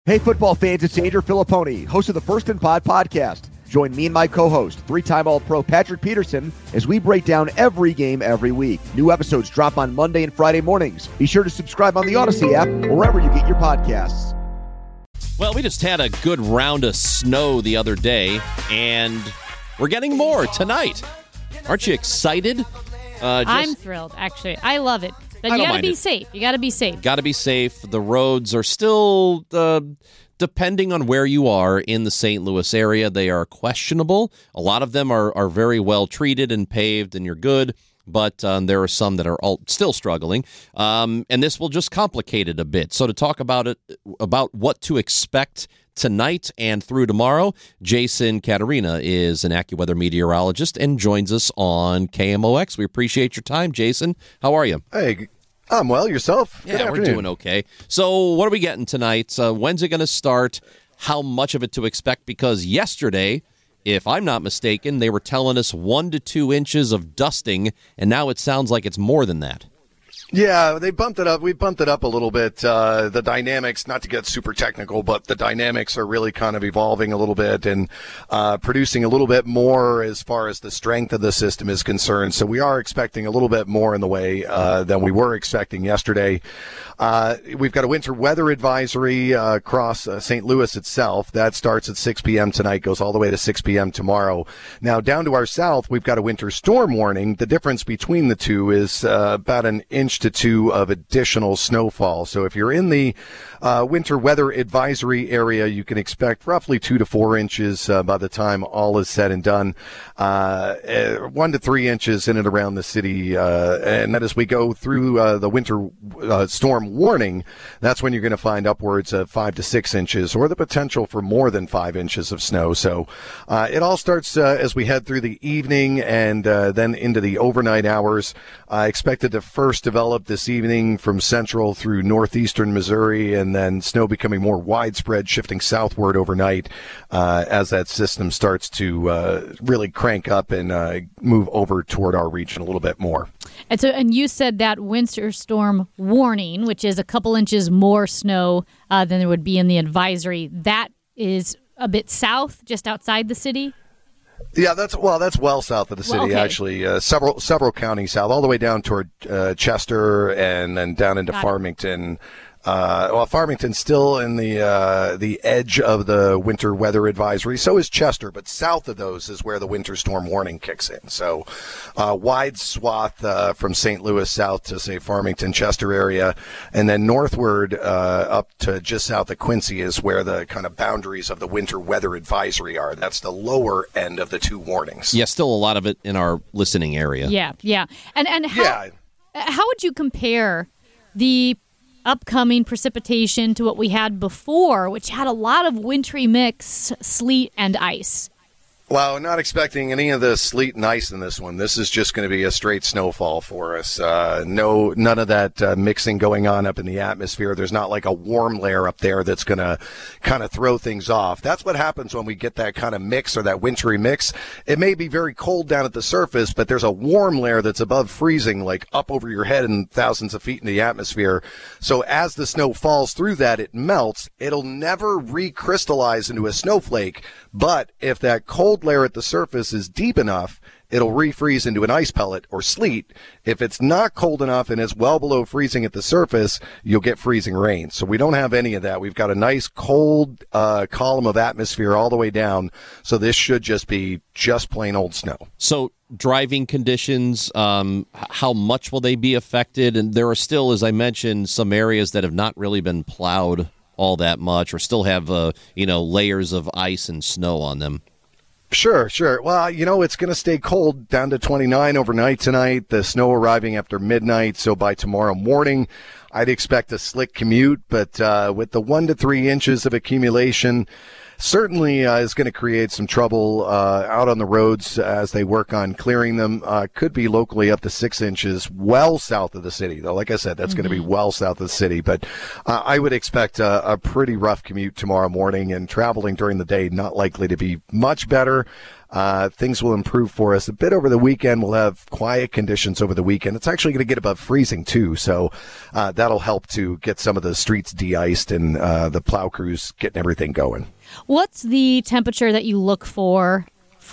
Hey, football fans, it's Andrew Filipponi, host of the First and Pod podcast. Join me and my co-host, three-time All-Pro Patrick Peterson, as we break down every game every week. New episodes drop on Monday and Friday mornings. Be sure to subscribe on the Odyssey app or wherever you get your podcasts. Well, we just had a good round of snow the other day, and we're getting more tonight. Aren't you excited? I'm thrilled, actually. I love it. But you got to be safe. You got to be safe. Got to be safe. The roads are still, depending on where you are in the St. Louis area, they are questionable. A lot of them are very well treated and paved, and you're good. But there are some that are still struggling. And this will just complicate it a bit. So to talk about what to expect tonight and through tomorrow, Jason Caterina is an AccuWeather meteorologist and joins us on KMOX. We appreciate your time, Jason. How are you? Hey, I'm well. Yourself? Yeah, we're doing okay. So what are we getting tonight? When's it going to start? How much of it to expect? Because yesterday, if I'm not mistaken, they were telling us 1 to 2 inches of dusting, and now it sounds like it's more than that. Yeah, they bumped it up. We bumped it up a little bit. The dynamics, not to get super technical, but the dynamics are really kind of evolving a little bit and producing a little bit more as far as the strength of the system is concerned. So we are expecting a little bit more in the way than we were expecting yesterday. We've got a winter weather advisory across St. Louis itself. That starts at 6 p.m. tonight, goes all the way to 6 p.m. tomorrow. Now, down to our south, we've got a winter storm warning. The difference between the two is about an inch to 2 of additional snowfall. So if you're in the winter weather advisory area, you can expect roughly 2 to 4 inches by the time all is said and done. 1 to 3 inches in and around the city. And that as we go through the winter storm warning, that's when you're going to find upwards of 5 to 6 inches or the potential for more than 5 inches of snow. So it all starts as we head through the evening and then into the overnight hours. Expected to first develop this evening from central through northeastern Missouri, and then snow becoming more widespread, shifting southward overnight as that system starts to really crank up and move over toward our region a little bit more. And you said that winter storm warning, which is a couple inches more snow than there would be in the advisory, that is a bit south, just outside the city? Yeah, that's well south of the city, actually. Several counties south, all the way down toward Chester and then down into Farmington. Farmington's still in the edge of the winter weather advisory. So is Chester, but south of those is where the winter storm warning kicks in. So wide swath from St. Louis south to, say, Farmington, Chester area, and then northward up to just south of Quincy is where the kind of boundaries of the winter weather advisory are. That's the lower end of the two warnings. Yeah, still a lot of it in our listening area. Yeah. And how would you compare the upcoming precipitation to what we had before, which had a lot of wintry mix, sleet and ice? Well, not expecting any of the sleet and ice in this one. This is just going to be a straight snowfall for us. None of that mixing going on up in the atmosphere. There's not like a warm layer up there that's going to kind of throw things off. That's what happens when we get that kind of mix or that wintry mix. It may be very cold down at the surface, but there's a warm layer that's above freezing, like up over your head and thousands of feet in the atmosphere. So as the snow falls through that, it melts. It'll never recrystallize into a snowflake, but if that cold layer at the surface is deep enough, it'll refreeze into an ice pellet or sleet. If it's not cold enough and it's well below freezing at the surface, you'll get freezing rain. So we don't have any of that. We've got a nice cold column of atmosphere all the way down. So this should just be just plain old snow. So driving conditions, how much will they be affected? And there are still, as I mentioned, some areas that have not really been plowed all that much or still have, layers of ice and snow on them. Sure. Well, it's going to stay cold down to 29 overnight tonight. The snow arriving after midnight. So by tomorrow morning, I'd expect a slick commute. But with the 1 to 3 inches of accumulation, certainly is going to create some trouble out on the roads as they work on clearing them. Could be locally up to 6 inches well south of the city, though. Like I said, that's going to be well south of the city. But I would expect a pretty rough commute tomorrow morning, and traveling during the day not likely to be much better. things will improve for us a bit over the weekend. We'll have quiet conditions over the weekend. It's actually going to get above freezing too, so that'll help to get some of the streets de-iced and the plow crews getting everything going. What's the temperature that you look for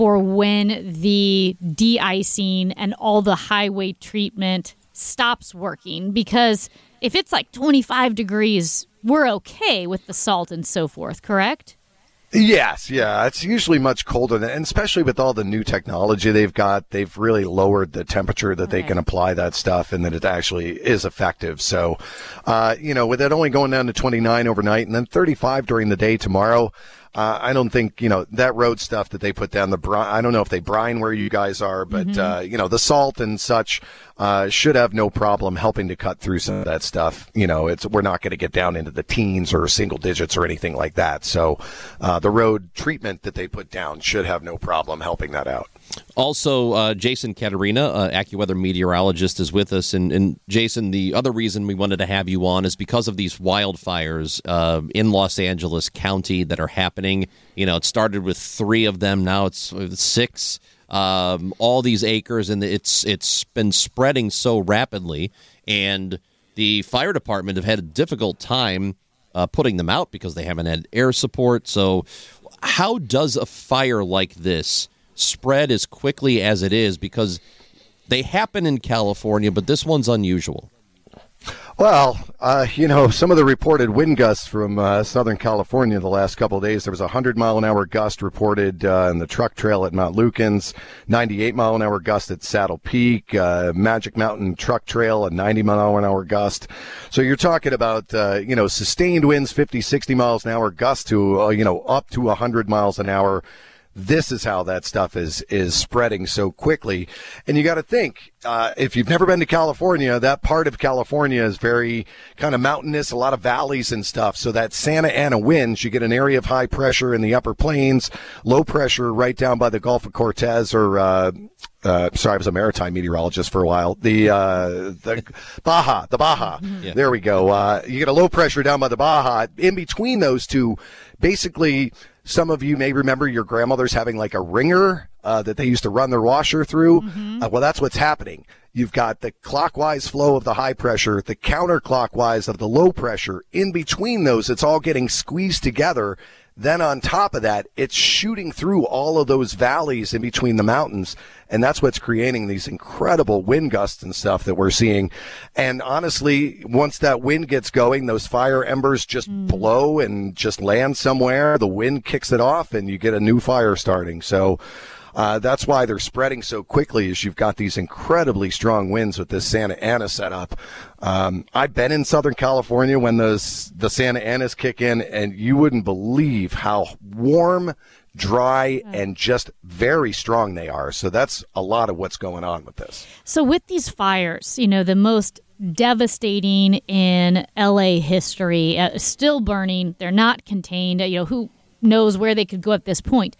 when the de-icing and all the highway treatment stops working? Because if it's like 25 degrees, we're okay with the salt and so forth, correct? Yes, yeah. It's usually much colder, and especially with all the new technology they've got, they've really lowered the temperature that they can apply that stuff and that it actually is effective. So, with it only going down to 29 overnight and then 35 during the day tomorrow, I don't think, that road stuff that they put down, I don't know if they brine where you guys are, but, the salt and such should have no problem helping to cut through some of that stuff. We're not going to get down into the teens or single digits or anything like that. So the road treatment that they put down should have no problem helping that out. Also, Jason Caterina, AccuWeather meteorologist, is with us. And Jason, the other reason we wanted to have you on is because of these wildfires in Los Angeles County that are happening. It started with 3 of them. Now it's 6. All these acres, and it's been spreading so rapidly. And the fire department have had a difficult time putting them out because they haven't had air support. So how does a fire like this spread as quickly as it is? Because they happen in California, but this one's unusual. Well, some of the reported wind gusts from Southern California the last couple of days, there was a 100-mile-an-hour gust reported in the truck trail at Mount Lukens, 98-mile-an-hour gust at Saddle Peak, Magic Mountain truck trail, a 90-mile-an-hour gust. So you're talking about, sustained winds, 50, 60 miles an hour, gust to, up to 100 miles an hour. This is how that stuff is spreading so quickly. And you got to think, if you've never been to California, that part of California is very kind of mountainous, a lot of valleys and stuff. So that Santa Ana winds, you get an area of high pressure in the upper plains, low pressure right down by the Gulf of Cortez or, I was a maritime meteorologist for a while. The Baja. Yeah. There we go. You get a low pressure down by the Baja. In between those two, basically, some of you may remember your grandmother's having like a wringer that they used to run their washer through. Well, that's what's happening. You've got the clockwise flow of the high pressure, the counterclockwise of the low pressure. In between those, it's all getting squeezed together. Then on top of that, it's shooting through all of those valleys in between the mountains. And that's what's creating these incredible wind gusts and stuff that we're seeing. And honestly, once that wind gets going, those fire embers just blow and just land somewhere. The wind kicks it off and you get a new fire starting. So that's why they're spreading so quickly, is you've got these incredibly strong winds with this Santa Ana setup. I've been in Southern California when the Santa Anas kick in, and you wouldn't believe how warm, dry, and just very strong they are. So that's a lot of what's going on with this. So with these fires, the most devastating in LA history, still burning, they're not contained. Who knows where they could go at this point?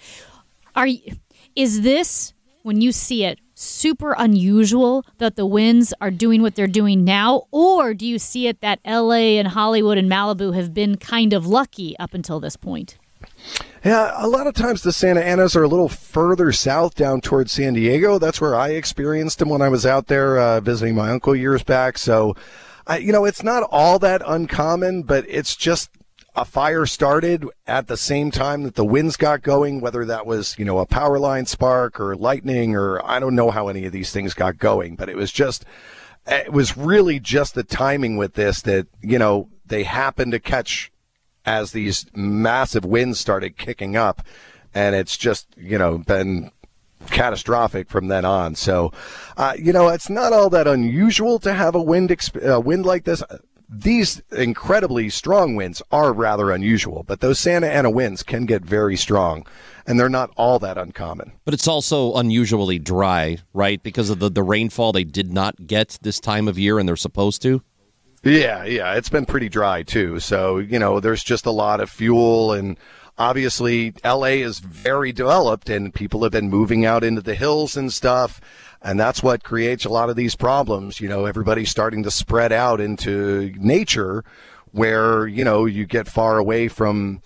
Is this, when you see it, super unusual that the winds are doing what they're doing now? Or do you see it that LA and Hollywood and Malibu have been kind of lucky up until this point? Yeah, a lot of times the Santa Anas are a little further south down towards San Diego. That's where I experienced them when I was out there visiting my uncle years back. So, it's not all that uncommon, but it's just a fire started at the same time that the winds got going, whether that was, a power line spark or lightning, or I don't know how any of these things got going, but it was really just the timing with this that, they happened to catch as these massive winds started kicking up, and it's just, been catastrophic from then on. So, it's not all that unusual to have a wind like this. These incredibly strong winds are rather unusual, but those Santa Ana winds can get very strong, and they're not all that uncommon. But it's also unusually dry, right? Because of the rainfall they did not get this time of year, and they're supposed to? Yeah, it's been pretty dry, too. So, there's just a lot of fuel, and obviously L.A. is very developed, and people have been moving out into the hills and stuff. And that's what creates a lot of these problems. Everybody's starting to spread out into nature where, you get far away from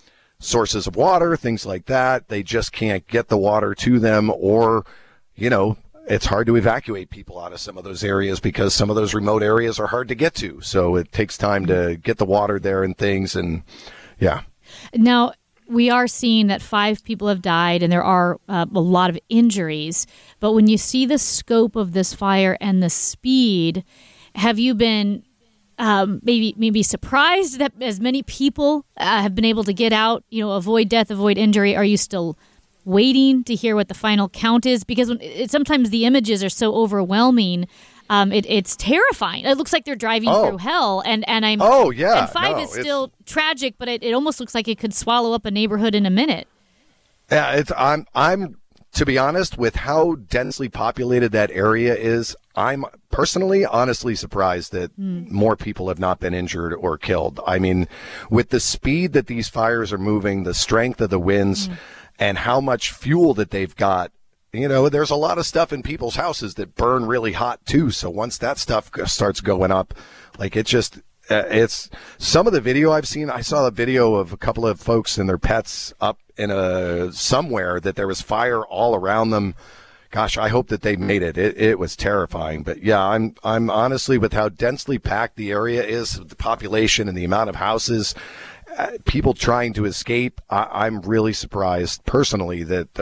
sources of water, things like that. They just can't get the water to them, or, it's hard to evacuate people out of some of those areas because some of those remote areas are hard to get to. So it takes time to get the water there and things. And yeah. Now, we are seeing that 5 people have died and there are a lot of injuries. But when you see the scope of this fire and the speed, have you been maybe surprised that as many people have been able to get out, avoid death, avoid injury? Are you still waiting to hear what the final count is? Because sometimes the images are so overwhelming, it's terrifying. It looks like they're driving through hell, and I'm. Oh yeah. And 5 is still tragic, but it almost looks like it could swallow up a neighborhood in a minute. Yeah, I'm to be honest, with how densely populated that area is, I'm personally honestly surprised that more people have not been injured or killed. I mean, with the speed that these fires are moving, the strength of the winds, and how much fuel that they've got, there's a lot of stuff in people's houses that burn really hot too. So once that stuff starts going up, like it's some of the video I've seen. I saw a video of a couple of folks and their pets up in somewhere that there was fire all around them. Gosh, I hope that they made it. It was terrifying. But yeah, I'm honestly, with how densely packed the area is, the population and the amount of houses, people trying to escape, I'm really surprised personally that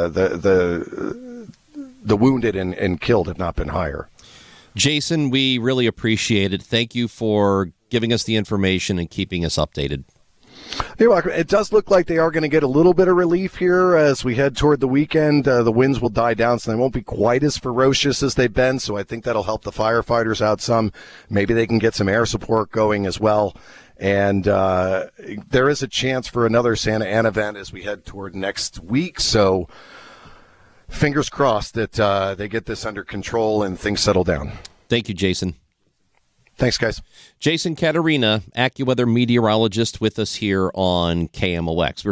the wounded and killed have not been higher. Jason, we really appreciate it. Thank you for giving us the information and keeping us updated. You're welcome. It does look like they are going to get a little bit of relief here as we head toward the weekend. The winds will die down, so they won't be quite as ferocious as they've been. So I think that'll help the firefighters out some. Maybe they can get some air support going as well. And there is a chance for another Santa Ana event as we head toward next week. So fingers crossed that they get this under control and things settle down. Thank you, Jason. Thanks, guys. Jason Caterina, AccuWeather meteorologist, with us here on KMOX.